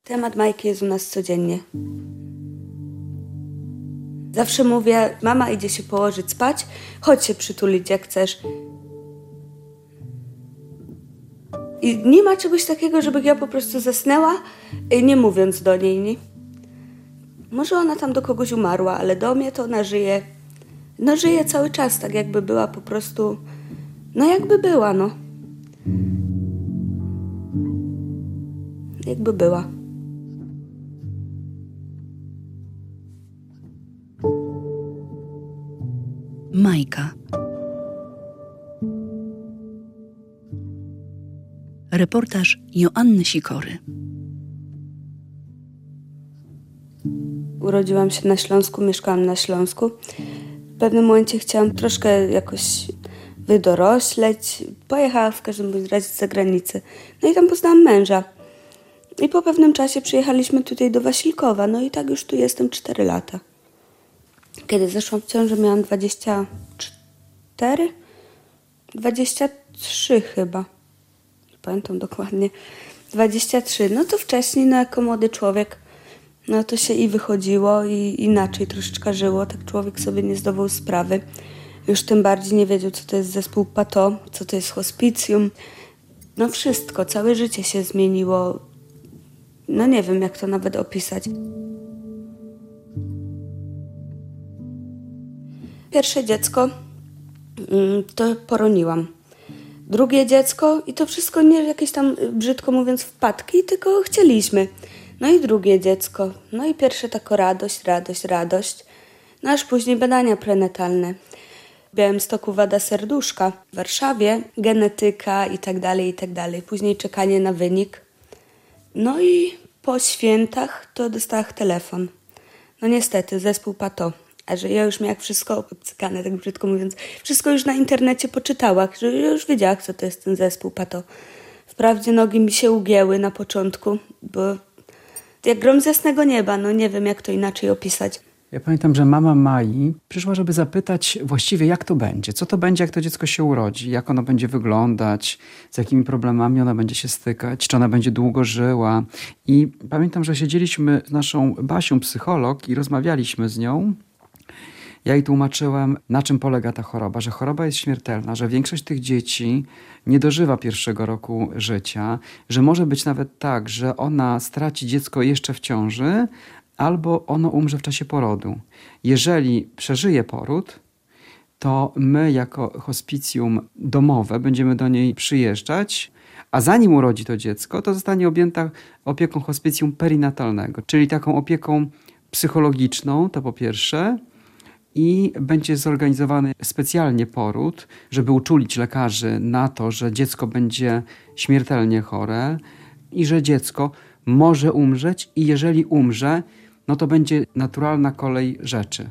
Temat Majki jest u nas codziennie. Zawsze mówię, mama idzie się położyć spać, chodź się przytulić jak chcesz. I nie ma czegoś takiego, żeby ja po prostu zasnęła, nie mówiąc do niej. Nie? Może ona tam do kogoś umarła, ale do mnie to ona żyje. No żyje cały czas, tak jakby była po prostu... No jakby była, no. Jakby była. Majka. Reportaż Joanny Sikory. Urodziłam się na Śląsku, mieszkałam na Śląsku. W pewnym momencie chciałam troszkę jakoś wydorośleć. Pojechałam w każdym razie z zagranicy. No i tam poznałam męża. I po pewnym czasie przyjechaliśmy tutaj do Wasilkowa. No i tak już tu jestem 4 lata. Kiedy zeszłam w ciążę, miałam 24? 23 chyba. Nie pamiętam dokładnie. 23. No to wcześniej, no jako młody człowiek, no to się i wychodziło, i inaczej troszeczkę żyło. Tak człowiek sobie nie zdawał sprawy. Już tym bardziej nie wiedział, co to jest zespół PATO, co to jest hospicjum. No wszystko, całe życie się zmieniło. No nie wiem, jak to nawet opisać. Pierwsze dziecko to poroniłam. Drugie dziecko i to wszystko nie jakieś tam, brzydko mówiąc, wpadki, tylko chcieliśmy. No i drugie dziecko. No i pierwsze tako radość. No aż później badania prenatalne. W Białymstoku wada serduszka, w Warszawie genetyka i tak dalej. Później czekanie na wynik. No i po świętach to dostałam telefon. No niestety, zespół PATO. A że ja już miałam wszystko obcykane, tak brzydko mówiąc, wszystko już na internecie poczytałam, że ja już wiedziałam, co to jest ten zespół PATO. Wprawdzie nogi mi się ugięły na początku, bo jak grom z jasnego nieba, no nie wiem, jak to inaczej opisać. Ja pamiętam, że mama Mai przyszła, żeby zapytać właściwie, jak to będzie, co to będzie, jak to dziecko się urodzi, jak ono będzie wyglądać, z jakimi problemami ona będzie się stykać, czy ona będzie długo żyła. I pamiętam, że siedzieliśmy z naszą Basią, psycholog, i rozmawialiśmy z nią. Ja jej tłumaczyłem, na czym polega ta choroba, że choroba jest śmiertelna, że większość tych dzieci nie dożywa pierwszego roku życia, że może być nawet tak, że ona straci dziecko jeszcze w ciąży, albo ono umrze w czasie porodu. Jeżeli przeżyje poród, to my jako hospicjum domowe będziemy do niej przyjeżdżać, a zanim urodzi to dziecko, to zostanie objęta opieką hospicjum perinatalnego, czyli taką opieką psychologiczną, to po pierwsze, i będzie zorganizowany specjalnie poród, żeby uczulić lekarzy na to, że dziecko będzie śmiertelnie chore i że dziecko może umrzeć i jeżeli umrze, no to będzie naturalna kolej rzeczy.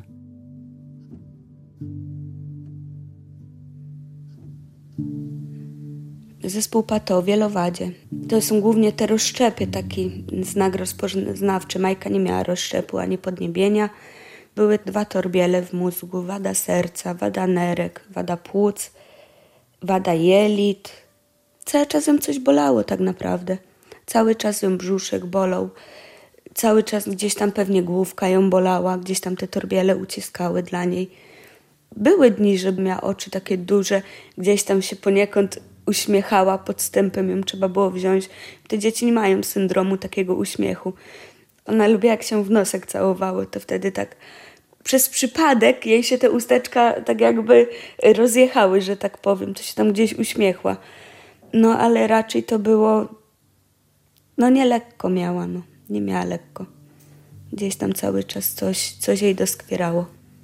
Zespół PATO, wielowadzie. To są głównie te rozszczepy, taki znak rozpoznawczy. Majka nie miała rozszczepu ani podniebienia. Były 2 torbiele w mózgu, wada serca, wada nerek, wada płuc, wada jelit. Cały czas ją coś bolało tak naprawdę. Cały czas ją brzuszek bolał. Cały czas gdzieś tam pewnie główka ją bolała, gdzieś tam te torbiele uciskały dla niej. Były dni, że miała oczy takie duże, gdzieś tam się poniekąd uśmiechała, podstępem ją trzeba było wziąć. Te dzieci nie mają syndromu takiego uśmiechu. Ona lubi, jak się w nosek całowało, to wtedy tak przez przypadek jej się te usteczka tak jakby rozjechały, że tak powiem, to się tam gdzieś uśmiechła. No ale raczej to było, no nie lekko miała, no. Nie miała lekko. Gdzieś tam cały czas coś jej doskwierało.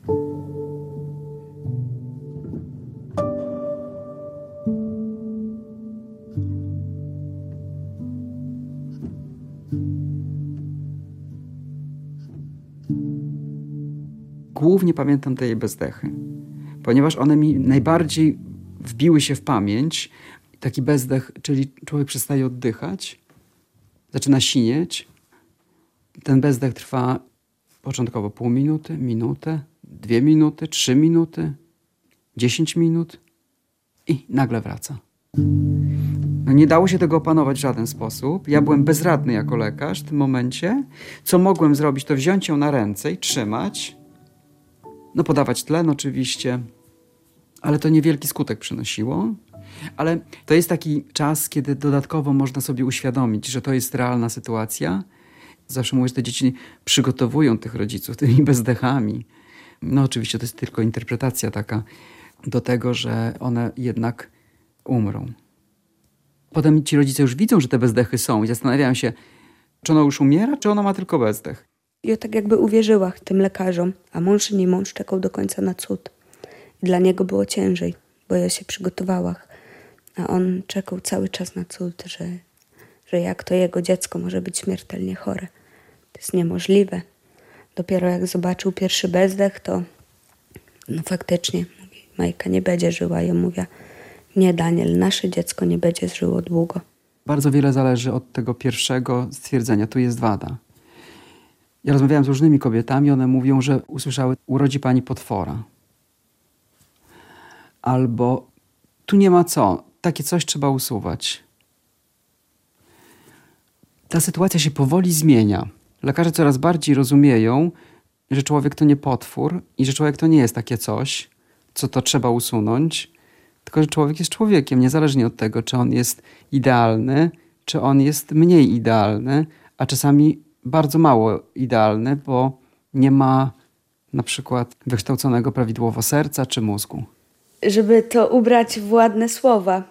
Głównie pamiętam te jej bezdechy, ponieważ one mi najbardziej wbiły się w pamięć. Taki bezdech, czyli człowiek przestaje oddychać, zaczyna sinieć. Ten bezdech trwa początkowo pół minuty, minutę, 2 minuty, 3 minuty, 10 minut i nagle wraca. No nie dało się tego opanować w żaden sposób. Ja byłem bezradny jako lekarz w tym momencie. Co mogłem zrobić, to wziąć ją na ręce i trzymać. No podawać tlen oczywiście, ale to niewielki skutek przynosiło. Ale to jest taki czas, kiedy dodatkowo można sobie uświadomić, że to jest realna sytuacja. Zawsze mówię, że te dzieci przygotowują tych rodziców tymi bezdechami. No oczywiście to jest tylko interpretacja taka do tego, że one jednak umrą. Potem ci rodzice już widzą, że te bezdechy są i zastanawiają się, czy ona już umiera, czy ona ma tylko bezdech. I ja tak jakby uwierzyła tym lekarzom, a mąż i nie mąż czekał do końca na cud. I dla niego było ciężej, bo ja się przygotowała, a on czekał cały czas na cud, że jak to jego dziecko może być śmiertelnie chore. To jest niemożliwe. Dopiero jak zobaczył pierwszy bezdech, to no faktycznie mówi, Majka nie będzie żyła. Ja mówię, nie Daniel, nasze dziecko nie będzie żyło długo. Bardzo wiele zależy od tego pierwszego stwierdzenia, tu jest wada. Ja rozmawiałem z różnymi kobietami, one mówią, że usłyszały, urodzi pani potwora. Albo tu nie ma co, takie coś trzeba usuwać. Ta sytuacja się powoli zmienia. Lekarze coraz bardziej rozumieją, że człowiek to nie potwór i że człowiek to nie jest takie coś, co to trzeba usunąć, tylko że człowiek jest człowiekiem, niezależnie od tego, czy on jest idealny, czy on jest mniej idealny, a czasami bardzo mało idealny, bo nie ma na przykład wykształconego prawidłowo serca czy mózgu. Żeby to ubrać w ładne słowa.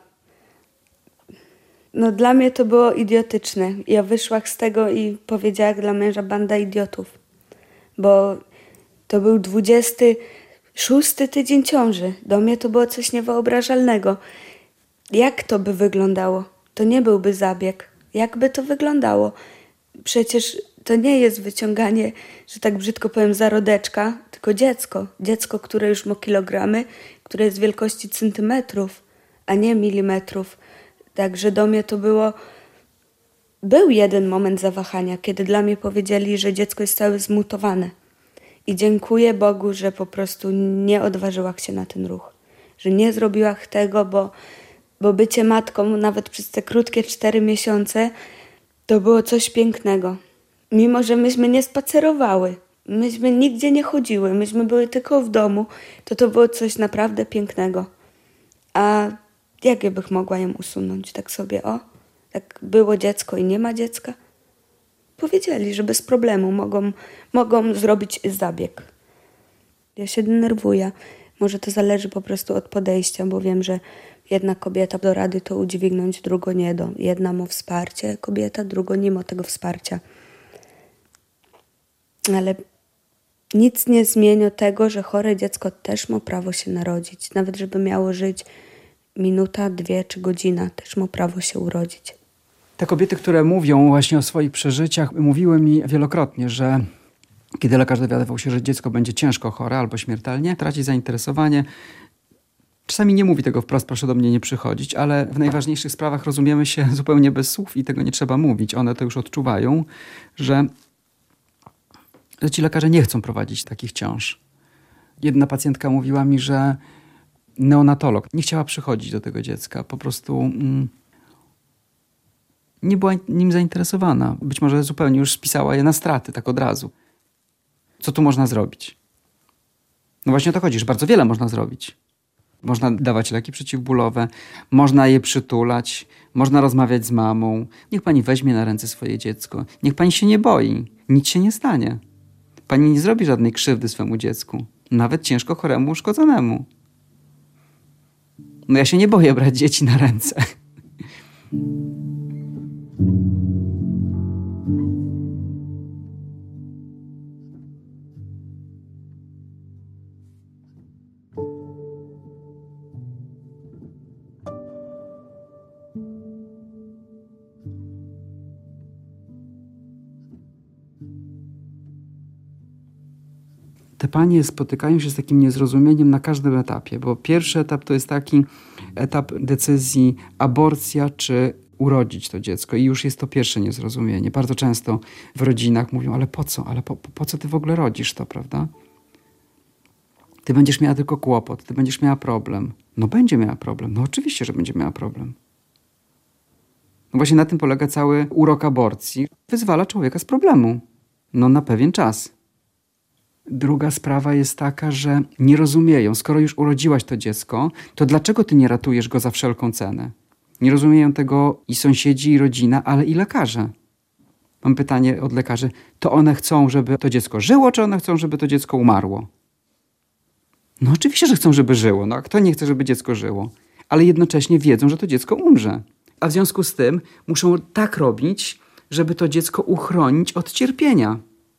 No dla mnie to było idiotyczne. Ja wyszłam z tego i powiedziałam dla męża banda idiotów. Bo to był 26 tydzień ciąży. Do mnie to było coś niewyobrażalnego. Jak to by wyglądało? To nie byłby zabieg. Jak by to wyglądało? Przecież to nie jest wyciąganie, że tak brzydko powiem, zarodeczka, tylko dziecko. Dziecko, które już ma kilogramy, które jest wielkości centymetrów, a nie milimetrów. Także do mnie to było... Był jeden moment zawahania, kiedy dla mnie powiedzieli, że dziecko jest całe zmutowane. I dziękuję Bogu, że po prostu nie odważyłam się na ten ruch. Że nie zrobiłam tego, bo bycie matką nawet przez te krótkie 4 miesiące to było coś pięknego. Mimo, że myśmy nie spacerowały, myśmy nigdzie nie chodziły, myśmy były tylko w domu, to było coś naprawdę pięknego. A jak ja bych mogła ją usunąć? Tak sobie, tak było dziecko i nie ma dziecka? Powiedzieli, że bez problemu mogą zrobić zabieg. Ja się denerwuję. Może to zależy po prostu od podejścia, bo wiem, że jedna kobieta do rady to udźwignąć, druga nie do. Jedna ma wsparcie kobieta, druga nie ma tego wsparcia. Ale nic nie zmieni tego, że chore dziecko też ma prawo się narodzić. Nawet żeby miało żyć minuta, 2 czy godzina, też ma prawo się urodzić. Te kobiety, które mówią właśnie o swoich przeżyciach, mówiły mi wielokrotnie, że kiedy lekarz dowiadywał się, że dziecko będzie ciężko chore albo śmiertelnie, traci zainteresowanie. Czasami nie mówi tego wprost, proszę do mnie nie przychodzić, ale w najważniejszych sprawach rozumiemy się zupełnie bez słów i tego nie trzeba mówić. One to już odczuwają, że ci lekarze nie chcą prowadzić takich ciąż. Jedna pacjentka mówiła mi, że neonatolog nie chciała przychodzić do tego dziecka. Po prostu nie była nim zainteresowana. Być może zupełnie już spisała je na straty, tak od razu. Co tu można zrobić? No właśnie o to chodzi, że bardzo wiele można zrobić. Można dawać leki przeciwbólowe, można je przytulać, można rozmawiać z mamą. Niech pani weźmie na ręce swoje dziecko. Niech pani się nie boi. Nic się nie stanie. Pani nie zrobi żadnej krzywdy swemu dziecku. Nawet ciężko choremu, uszkodzonemu. No ja się nie boję brać dzieci na ręce. Te panie spotykają się z takim niezrozumieniem na każdym etapie, bo pierwszy etap to jest taki etap decyzji aborcja czy urodzić to dziecko i już jest to pierwsze niezrozumienie. Bardzo często w rodzinach mówią, ale po co? Ale po co ty w ogóle rodzisz to, prawda? Ty będziesz miała tylko kłopot, ty będziesz miała problem. No będzie miała problem, no oczywiście, że będzie miała problem. No właśnie na tym polega cały urok aborcji. Wyzwala człowieka z problemu. No na pewien czas. Druga sprawa jest taka, że nie rozumieją, skoro już urodziłaś to dziecko, to dlaczego ty nie ratujesz go za wszelką cenę? Nie rozumieją tego i sąsiedzi, i rodzina, ale i lekarze. Mam pytanie od lekarzy, to one chcą, żeby to dziecko żyło, czy one chcą, żeby to dziecko umarło? No oczywiście, że chcą, żeby żyło. No a kto nie chce, żeby dziecko żyło? Ale jednocześnie wiedzą, że to dziecko umrze. A w związku z tym muszą tak robić, żeby to dziecko uchronić od cierpienia.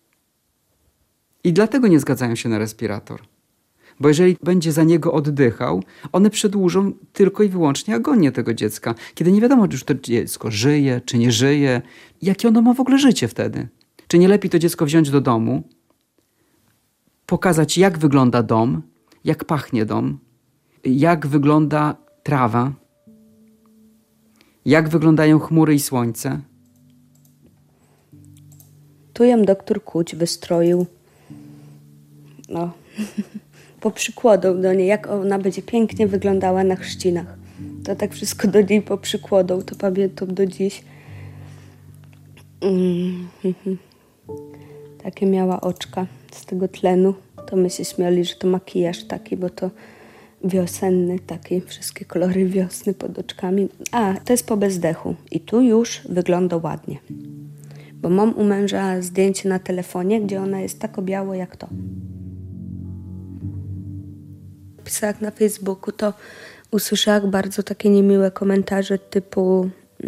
I dlatego nie zgadzają się na respirator. Bo jeżeli będzie za niego oddychał, one przedłużą tylko i wyłącznie agonię tego dziecka. Kiedy nie wiadomo, czy to dziecko żyje, czy nie żyje. Jakie ono ma w ogóle życie wtedy? Czy nie lepiej to dziecko wziąć do domu, pokazać, jak wygląda dom, jak pachnie dom, jak wygląda trawa, jak wyglądają chmury i słońce? Tu ją doktor Kuć wystroił. No, poprzykładał do niej, jak ona będzie pięknie wyglądała na chrzcinach. To tak wszystko do niej poprzykładał, to pamiętam do dziś. Takie miała oczka z tego tlenu. To my się śmiali, że to makijaż taki, bo to wiosenny taki, wszystkie kolory wiosny pod oczkami. A, to jest po bezdechu i tu już wygląda ładnie. Bo mam u męża zdjęcie na telefonie, gdzie ona jest tak biało jak to. Pisałam na Facebooku, to usłyszałam bardzo takie niemiłe komentarze typu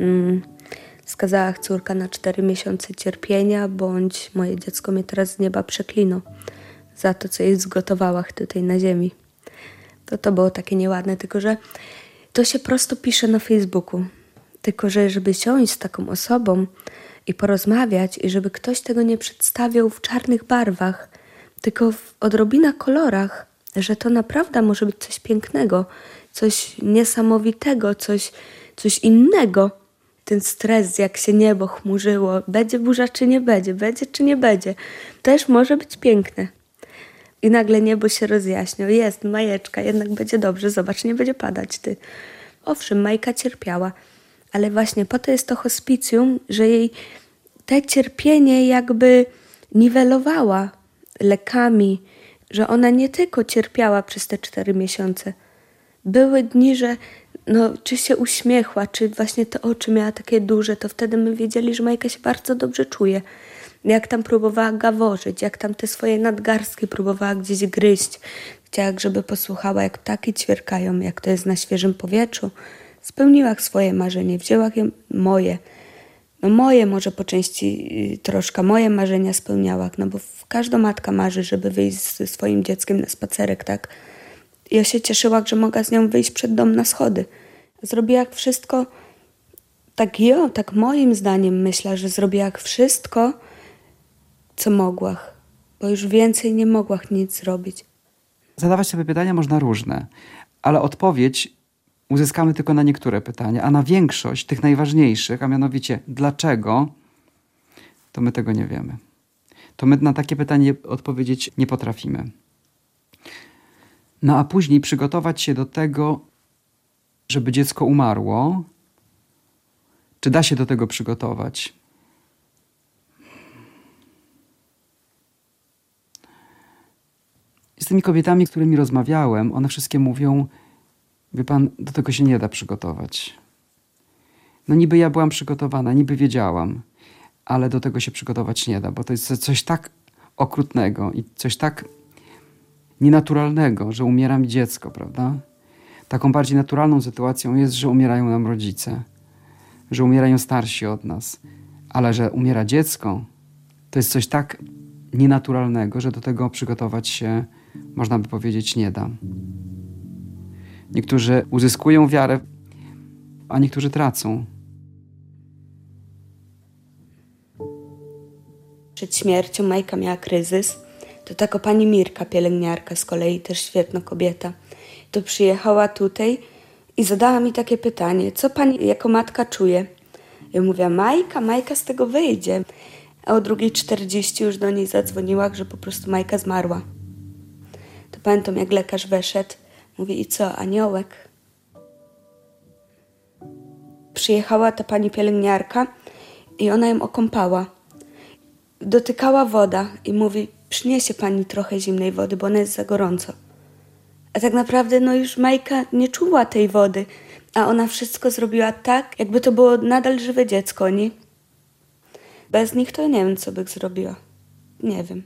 skazała córka na 4 miesiące cierpienia, bądź moje dziecko mnie teraz z nieba przeklino za to, co jej zgotowałam tutaj na ziemi. To było takie nieładne, tylko że to się prosto pisze na Facebooku. Tylko że żeby siąść z taką osobą i porozmawiać i żeby ktoś tego nie przedstawiał w czarnych barwach, tylko w odrobinach kolorach, że to naprawdę może być coś pięknego, coś niesamowitego, coś innego. Ten stres, jak się niebo chmurzyło, będzie burza czy nie będzie czy nie będzie, też może być piękne. I nagle niebo się rozjaśniło. Jest Majeczka, jednak będzie dobrze, zobacz, nie będzie padać ty. Owszem, Majka cierpiała, ale właśnie po to jest to hospicjum, że jej te cierpienie jakby niwelowała lekami, że ona nie tylko cierpiała przez te 4 miesiące. Były dni, że czy się uśmiechła, czy właśnie te oczy miała takie duże, to wtedy my wiedzieli, że Majka się bardzo dobrze czuje. Jak tam próbowała gaworzyć, jak tam te swoje nadgarstki próbowała gdzieś gryźć. Chciała, żeby posłuchała, jak ptaki ćwierkają, jak to jest na świeżym powietrzu. Spełniła swoje marzenie, wzięła je moje. Moje może po części troszkę, moje marzenia spełniała, bo każda matka marzy, żeby wyjść ze swoim dzieckiem na spacerek, tak? Ja się cieszyła, że mogła z nią wyjść przed dom na schody. Zrobiła wszystko, tak moim zdaniem myślę, że zrobiła wszystko, co mogła, bo już więcej nie mogła nic zrobić. Zadawać sobie pytania można różne, ale odpowiedź uzyskamy tylko na niektóre pytania, a na większość tych najważniejszych, a mianowicie dlaczego, to my tego nie wiemy. To my na takie pytanie odpowiedzieć nie potrafimy. No a później przygotować się do tego, żeby dziecko umarło. Czy da się do tego przygotować? Z tymi kobietami, z którymi rozmawiałem, one wszystkie mówią, wie pan, do tego się nie da przygotować. Niby ja byłam przygotowana, niby wiedziałam, ale do tego się przygotować nie da, bo to jest coś tak okrutnego i coś tak nienaturalnego, że umiera mi dziecko, prawda? Taką bardziej naturalną sytuacją jest, że umierają nam rodzice, że umierają starsi od nas, ale że umiera dziecko, to jest coś tak nienaturalnego, że do tego przygotować się, można by powiedzieć, nie da. Niektórzy uzyskują wiarę, a niektórzy tracą. Przed śmiercią Majka miała kryzys. To taka pani Mirka, pielęgniarka, z kolei też świetna kobieta. To przyjechała tutaj i zadała mi takie pytanie, co pani jako matka czuje? Ja mówię, Majka z tego wyjdzie. A o 2:40 już do niej zadzwoniła, że po prostu Majka zmarła. To pamiętam, jak lekarz weszedł, mówi, i co, aniołek? Przyjechała ta pani pielęgniarka i ona ją okąpała. Dotykała woda i mówi, przyniesie pani trochę zimnej wody, bo ona jest za gorąco. A tak naprawdę już Majka nie czuła tej wody, a ona wszystko zrobiła tak, jakby to było nadal żywe dziecko, nie? Bez nich to nie wiem, co bych zrobiła. Nie wiem.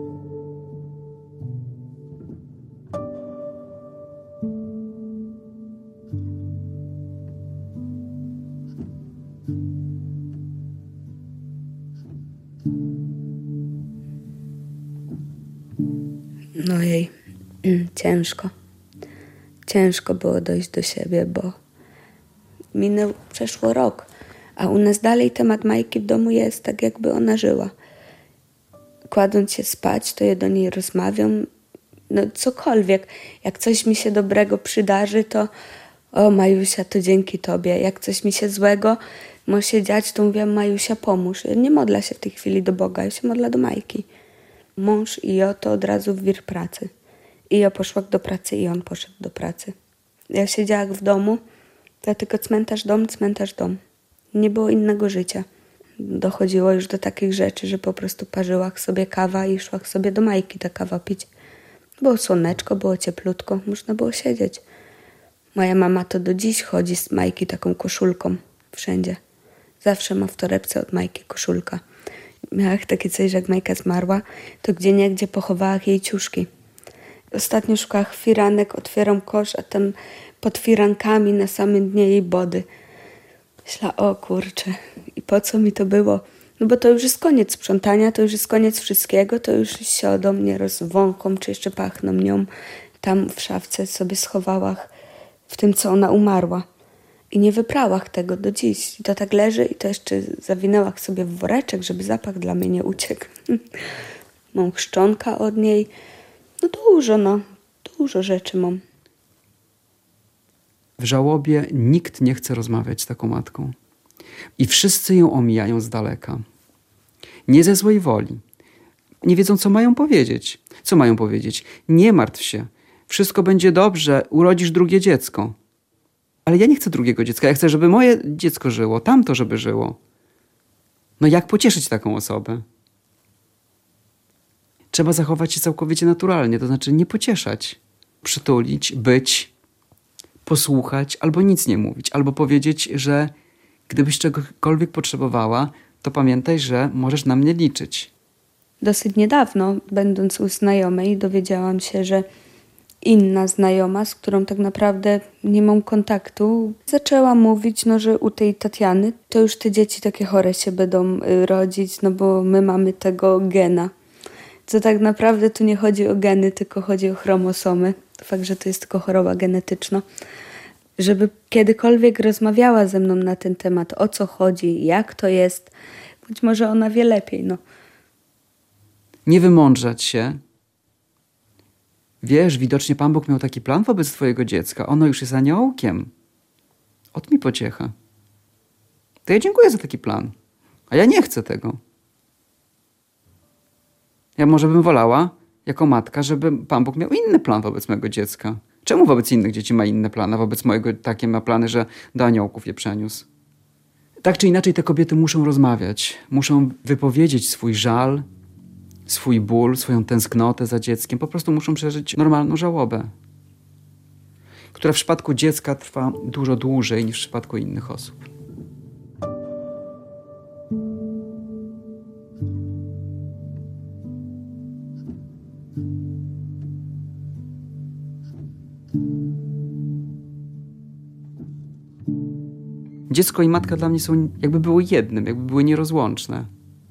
No jej, ciężko. Ciężko było dojść do siebie, bo przeszło rok, a u nas dalej temat Majki w domu jest tak, jakby ona żyła. Kładąc się spać, to ja do niej rozmawiam, cokolwiek. Jak coś mi się dobrego przydarzy, to o Majusia, to dzięki tobie. Jak coś mi się złego ma się dziać, to mówię, Majusia, pomóż. Ja nie modlę się w tej chwili do Boga, ja się modlę do Majki. Mąż i ja to od razu w wir pracy. I ja poszła do pracy i on poszedł do pracy. Ja siedziałam w domu, to tylko cmentarz, dom. Nie było innego życia. Dochodziło już do takich rzeczy, że po prostu parzyła sobie kawa i szła sobie do Majki ta kawa pić. Było słoneczko, było cieplutko, można było siedzieć. Moja mama to do dziś chodzi z Majki taką koszulką wszędzie. Zawsze ma w torebce od Majki koszulka. Miała takie coś, że jak Majka zmarła, to gdzieniegdzie pochowała jej ciuszki. Ostatnio szukała firanek, otwieram kosz, a tam pod firankami na samym dnie jej body. Myślała, o kurczę, i po co mi to było? Bo to już jest koniec sprzątania, to już jest koniec wszystkiego, to już się do mnie rozwąchą, czy jeszcze pachną nią. Tam w szafce sobie schowała w tym, co ona umarła. I nie wyprała tego do dziś. I to tak leży i to jeszcze zawinęła sobie w woreczek, żeby zapach dla mnie nie uciekł. Mam chrzczonka od niej. Dużo rzeczy mam. W żałobie nikt nie chce rozmawiać z taką matką. I wszyscy ją omijają z daleka. Nie ze złej woli. Nie wiedzą, co mają powiedzieć. Co mają powiedzieć? Nie martw się. Wszystko będzie dobrze. Urodzisz drugie dziecko. Ale ja nie chcę drugiego dziecka. Ja chcę, żeby moje dziecko żyło. Tamto, żeby żyło. Jak pocieszyć taką osobę? Trzeba zachować się całkowicie naturalnie. To znaczy nie pocieszać. Przytulić, być, posłuchać, albo nic nie mówić. Albo powiedzieć, że gdybyś czegokolwiek potrzebowała, to pamiętaj, że możesz na mnie liczyć. Dosyć niedawno, będąc u znajomej, dowiedziałam się, że inna znajoma, z którą tak naprawdę nie mam kontaktu, zaczęła mówić, że u tej Tatiany to już te dzieci takie chore się będą rodzić, bo my mamy tego gena. Co tak naprawdę tu nie chodzi o geny, tylko chodzi o chromosomy. Fakt, że to jest tylko choroba genetyczna. Żeby kiedykolwiek rozmawiała ze mną na ten temat, o co chodzi, jak to jest, być może ona wie lepiej, Nie wymądrzać się. Wiesz, widocznie Pan Bóg miał taki plan wobec twojego dziecka. Ono już jest aniołkiem. Ot mi pociecha. To ja dziękuję za taki plan. A ja nie chcę tego. Ja może bym wolała, jako matka, żeby Pan Bóg miał inny plan wobec mojego dziecka. Czemu wobec innych dzieci ma inne plany, a wobec mojego takie ma plany, że do aniołków je przeniósł? Tak czy inaczej te kobiety muszą rozmawiać. Muszą wypowiedzieć swój żal, swój ból, swoją tęsknotę za dzieckiem. Po prostu muszą przeżyć normalną żałobę, która w przypadku dziecka trwa dużo dłużej niż w przypadku innych osób. Dziecko i matka dla mnie są jakby były jednym, jakby były nierozłączne.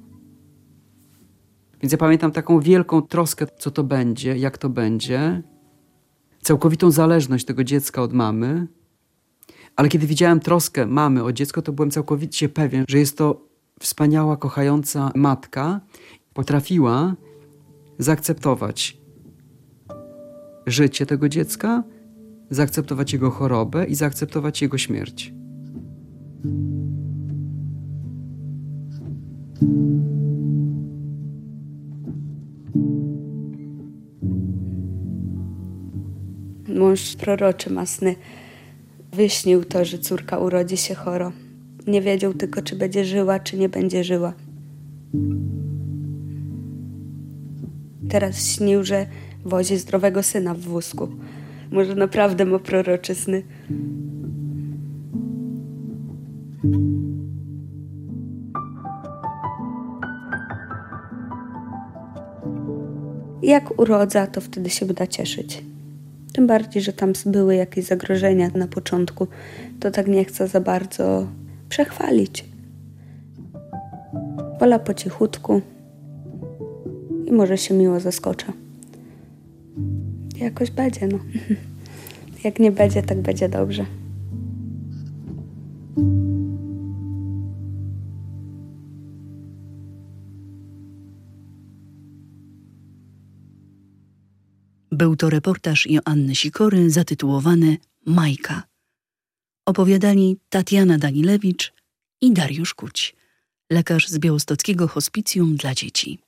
Więc ja pamiętam taką wielką troskę, co to będzie, jak to będzie. Całkowitą zależność tego dziecka od mamy. Ale kiedy widziałem troskę mamy o dziecko, to byłem całkowicie pewien, że jest to wspaniała, kochająca matka. Potrafiła zaakceptować życie tego dziecka, zaakceptować jego chorobę i zaakceptować jego śmierć. Mąż proroczy ma sny. Wyśnił to, że córka urodzi się choro. Nie wiedział tylko, czy będzie żyła, czy nie będzie żyła. Teraz śnił, że wozi zdrowego syna w wózku. Może naprawdę ma proroczy sny. Jak urodza, to wtedy się da cieszyć. Tym bardziej, że tam były jakieś zagrożenia na początku, to tak nie chcę za bardzo przechwalić. Wola po cichutku i może się miło zaskoczę. Jakoś będzie, no. Jak nie będzie, tak będzie dobrze. Był to reportaż Joanny Sikory zatytułowany Majka. Opowiadali Tatiana Danilewicz i Dariusz Kuć, lekarz z Białostockiego Hospicjum dla Dzieci.